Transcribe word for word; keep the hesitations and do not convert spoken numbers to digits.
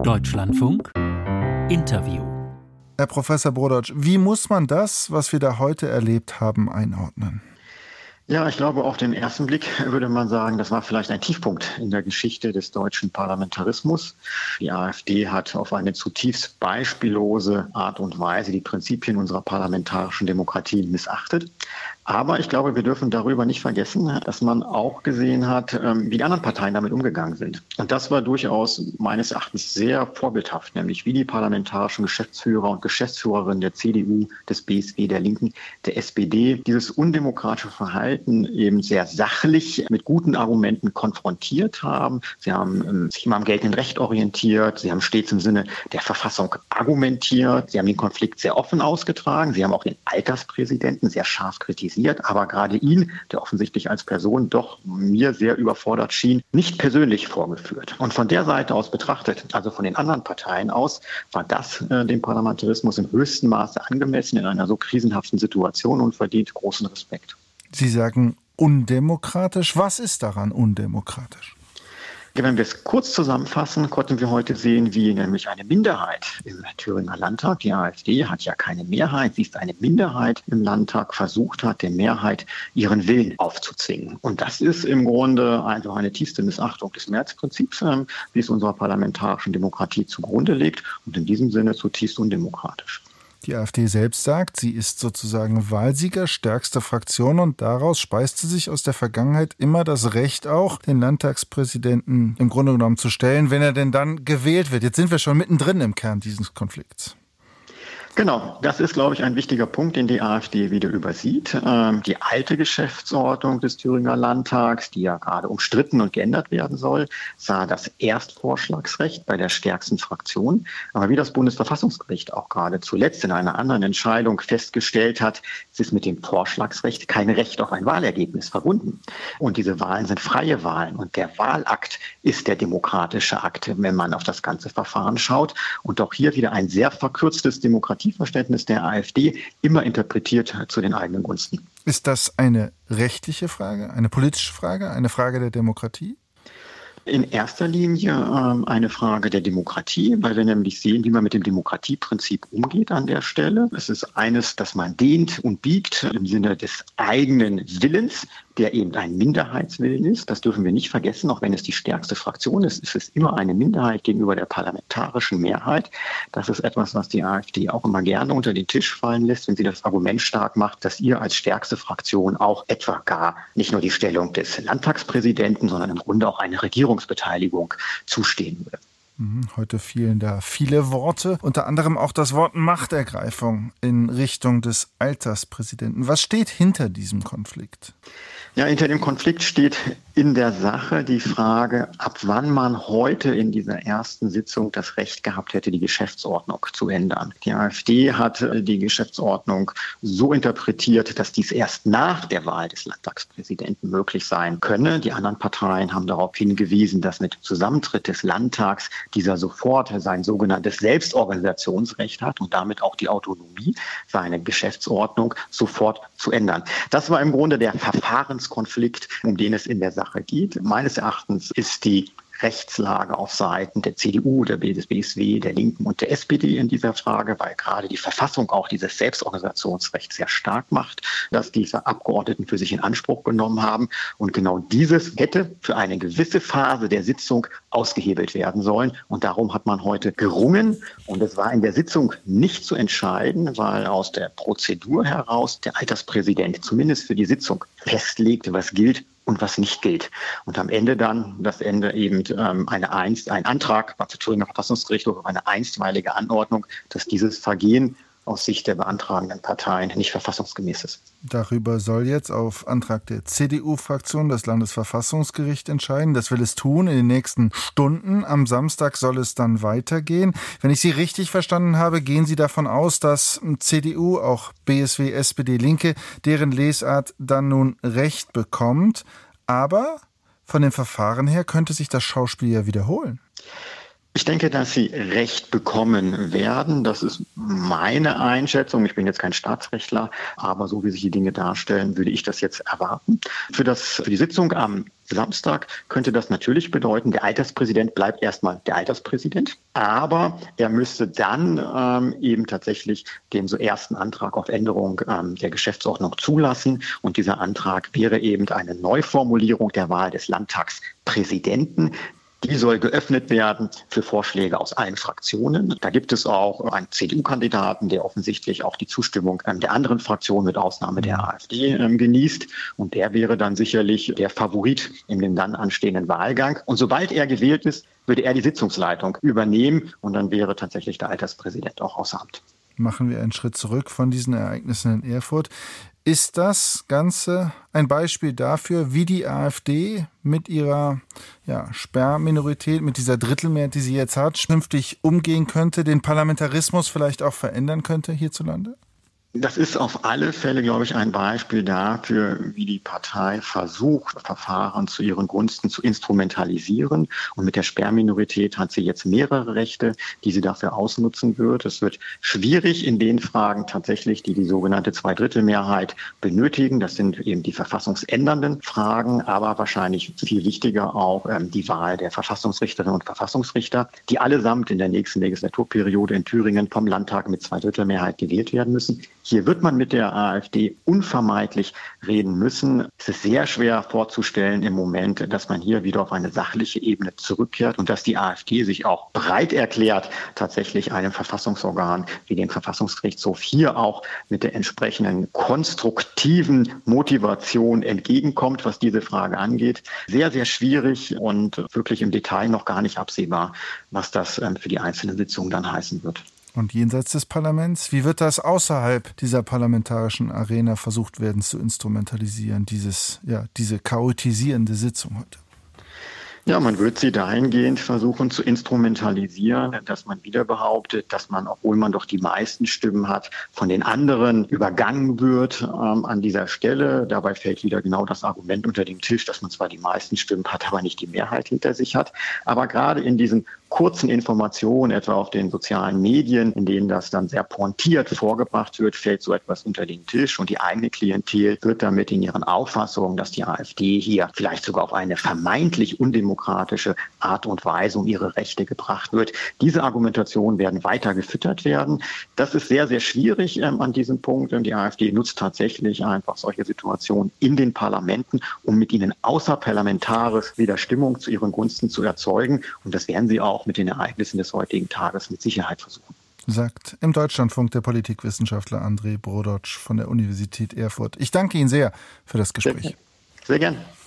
Deutschlandfunk Interview. Herr Professor Brodacz, wie muss man das, was wir da heute erlebt haben, einordnen? Ja, ich glaube, auf den ersten Blick würde man sagen, das war vielleicht ein Tiefpunkt in der Geschichte des deutschen Parlamentarismus. Die AfD hat auf eine zutiefst beispiellose Art und Weise die Prinzipien unserer parlamentarischen Demokratie missachtet. Aber ich glaube, wir dürfen darüber nicht vergessen, dass man auch gesehen hat, wie die anderen Parteien damit umgegangen sind. Und das war durchaus meines Erachtens sehr vorbildhaft, nämlich wie die parlamentarischen Geschäftsführer und Geschäftsführerinnen der C D U, des B S W, der Linken, der S P D dieses undemokratische Verhalten eben sehr sachlich mit guten Argumenten konfrontiert haben. Sie haben sich immer am geltenden Recht orientiert. Sie haben stets im Sinne der Verfassung argumentiert. Sie haben den Konflikt sehr offen ausgetragen. Sie haben auch den Alterspräsidenten sehr scharf kritisiert. Aber gerade ihn, der offensichtlich als Person doch mir sehr überfordert schien, nicht persönlich vorgeführt. Und von der Seite aus betrachtet, also von den anderen Parteien aus, war das äh, dem Parlamentarismus im höchsten Maße angemessen in einer so krisenhaften Situation und verdient großen Respekt. Sie sagen undemokratisch. Was ist daran undemokratisch? Wenn wir es kurz zusammenfassen, konnten wir heute sehen, wie nämlich eine Minderheit im Thüringer Landtag, die AfD hat ja keine Mehrheit, sie ist eine Minderheit im Landtag, versucht hat, der Mehrheit ihren Willen aufzuzwingen. Und das ist im Grunde einfach eine tiefste Missachtung des Mehrheitsprinzips, wie es unserer parlamentarischen Demokratie zugrunde liegt und in diesem Sinne zutiefst undemokratisch. Die AfD selbst sagt, sie ist sozusagen Wahlsieger, stärkste Fraktion und daraus speist sie sich aus der Vergangenheit immer das Recht auch, den Landtagspräsidenten im Grunde genommen zu stellen, wenn er denn dann gewählt wird. Jetzt sind wir schon mittendrin im Kern dieses Konflikts. Genau, das ist, glaube ich, ein wichtiger Punkt, den die AfD wieder übersieht. Ähm, die alte Geschäftsordnung des Thüringer Landtags, die ja gerade umstritten und geändert werden soll, sah das Erstvorschlagsrecht bei der stärksten Fraktion. Aber wie das Bundesverfassungsgericht auch gerade zuletzt in einer anderen Entscheidung festgestellt hat, es ist mit dem Vorschlagsrecht kein Recht auf ein Wahlergebnis verbunden. Und diese Wahlen sind freie Wahlen. Und der Wahlakt ist der demokratische Akt, wenn man auf das ganze Verfahren schaut. Und auch hier wieder ein sehr verkürztes Demokratie Verständnis der AfD immer interpretiert zu den eigenen Gunsten. Ist das eine rechtliche Frage, eine politische Frage, eine Frage der Demokratie? In erster Linie ähm, eine Frage der Demokratie, weil wir nämlich sehen, wie man mit dem Demokratieprinzip umgeht an der Stelle. Es ist eines, das man dehnt und biegt im Sinne des eigenen Willens, der eben ein Minderheitswillen ist. Das dürfen wir nicht vergessen, auch wenn es die stärkste Fraktion ist, ist es immer eine Minderheit gegenüber der parlamentarischen Mehrheit. Das ist etwas, was die AfD auch immer gerne unter den Tisch fallen lässt, wenn sie das Argument stark macht, dass ihr als stärkste Fraktion auch etwa gar nicht nur die Stellung des Landtagspräsidenten, sondern im Grunde auch eine Regierungsbeteiligung zustehen würde. Heute fielen da viele Worte, unter anderem auch das Wort Machtergreifung in Richtung des Alterspräsidenten. Was steht hinter diesem Konflikt? Ja, hinter dem Konflikt steht in der Sache die Frage, ab wann man heute in dieser ersten Sitzung das Recht gehabt hätte, die Geschäftsordnung zu ändern. Die AfD hat die Geschäftsordnung so interpretiert, dass dies erst nach der Wahl des Landtagspräsidenten möglich sein könne. Die anderen Parteien haben darauf hingewiesen, dass mit dem Zusammentritt des Landtags dieser sofort sein sogenanntes Selbstorganisationsrecht hat und damit auch die Autonomie, seine Geschäftsordnung sofort zu ändern. Das war im Grunde der Verfahrenskonflikt, um den es in der Sache geht. Meines Erachtens ist die Rechtslage auf Seiten der C D U, der B S W, der Linken und der S P D in dieser Frage, weil gerade die Verfassung auch dieses Selbstorganisationsrecht sehr stark macht, dass diese Abgeordneten für sich in Anspruch genommen haben. Und genau dieses hätte für eine gewisse Phase der Sitzung ausgehebelt werden sollen. Und darum hat man heute gerungen. Und es war in der Sitzung nicht zu entscheiden, weil aus der Prozedur heraus der Alterspräsident zumindest für die Sitzung festlegt, was gilt und was nicht gilt. Und am Ende dann, das Ende eben ähm, eine einst, ein Antrag beim Thüringer Verfassungsgericht auf eine einstweilige Anordnung, dass dieses Vergehen aus Sicht der beantragenden Parteien nicht verfassungsgemäß ist. Darüber soll jetzt auf Antrag der C D U-Fraktion das Landesverfassungsgericht entscheiden. Das will es tun in den nächsten Stunden. Am Samstag soll es dann weitergehen. Wenn ich Sie richtig verstanden habe, gehen Sie davon aus, dass C D U, auch B S W, S P D, Linke, deren Lesart dann nun Recht bekommt. Aber von dem Verfahren her könnte sich das Schauspiel ja wiederholen. Ich denke, dass sie Recht bekommen werden. Das ist meine Einschätzung. Ich bin jetzt kein Staatsrechtler, aber so wie sich die Dinge darstellen, würde ich das jetzt erwarten. Für, das, für die Sitzung am Samstag könnte das natürlich bedeuten, der Alterspräsident bleibt erstmal der Alterspräsident, aber er müsste dann ähm, eben tatsächlich den so ersten Antrag auf Änderung ähm, der Geschäftsordnung zulassen. Und dieser Antrag wäre eben eine Neuformulierung der Wahl des Landtagspräsidenten. Die soll geöffnet werden für Vorschläge aus allen Fraktionen. Da gibt es auch einen C D U-Kandidaten, der offensichtlich auch die Zustimmung der anderen Fraktionen mit Ausnahme der AfD genießt. Und der wäre dann sicherlich der Favorit in dem dann anstehenden Wahlgang. Und sobald er gewählt ist, würde er die Sitzungsleitung übernehmen. Und dann wäre tatsächlich der Alterspräsident auch außer Amt. Machen wir einen Schritt zurück von diesen Ereignissen in Erfurt. Ist das Ganze ein Beispiel dafür, wie die AfD mit ihrer ja, Sperrminorität, mit dieser Drittelmehrheit, die sie jetzt hat, künftig umgehen könnte, den Parlamentarismus vielleicht auch verändern könnte hierzulande? Das ist auf alle Fälle, glaube ich, ein Beispiel dafür, wie die Partei versucht, Verfahren zu ihren Gunsten zu instrumentalisieren. Und mit der Sperrminorität hat sie jetzt mehrere Rechte, die sie dafür ausnutzen wird. Es wird schwierig in den Fragen tatsächlich, die die sogenannte Zweidrittelmehrheit benötigen. Das sind eben die verfassungsändernden Fragen, aber wahrscheinlich viel wichtiger auch ähm, die Wahl der Verfassungsrichterinnen und Verfassungsrichter, die allesamt in der nächsten Legislaturperiode in Thüringen vom Landtag mit Zweidrittelmehrheit gewählt werden müssen. Hier wird man mit der AfD unvermeidlich reden müssen. Es ist sehr schwer vorzustellen im Moment, dass man hier wieder auf eine sachliche Ebene zurückkehrt und dass die AfD sich auch bereit erklärt, tatsächlich einem Verfassungsorgan wie dem Verfassungsgerichtshof hier auch mit der entsprechenden konstruktiven Motivation entgegenkommt, was diese Frage angeht. Sehr, sehr schwierig und wirklich im Detail noch gar nicht absehbar, was das für die einzelnen Sitzungen dann heißen wird. Und jenseits des Parlaments, wie wird das außerhalb dieser parlamentarischen Arena versucht werden zu instrumentalisieren, dieses, ja, diese chaotisierende Sitzung heute? Ja, man wird sie dahingehend versuchen zu instrumentalisieren, dass man wieder behauptet, dass man, obwohl man doch die meisten Stimmen hat, von den anderen übergangen wird ähm, an dieser Stelle. Dabei fällt wieder genau das Argument unter den Tisch, dass man zwar die meisten Stimmen hat, aber nicht die Mehrheit hinter sich hat. Aber gerade in diesen kurzen Informationen, etwa auf den sozialen Medien, in denen das dann sehr pointiert vorgebracht wird, fällt so etwas unter den Tisch und die eigene Klientel wird damit in ihren Auffassungen, dass die AfD hier vielleicht sogar auf eine vermeintlich undemokratische Art und Weise um ihre Rechte gebracht wird. Diese Argumentationen werden weiter gefüttert werden. Das ist sehr, sehr schwierig ähm, an diesem Punkt. Die AfD nutzt tatsächlich einfach solche Situationen in den Parlamenten, um mit ihnen außerparlamentarisch wieder Stimmung zu ihren Gunsten zu erzeugen. Und das werden sie auch mit den Ereignissen des heutigen Tages mit Sicherheit versuchen. Sagt im Deutschlandfunk der Politikwissenschaftler André Brodotsch von der Universität Erfurt. Ich danke Ihnen sehr für das Gespräch. Sehr, sehr gerne.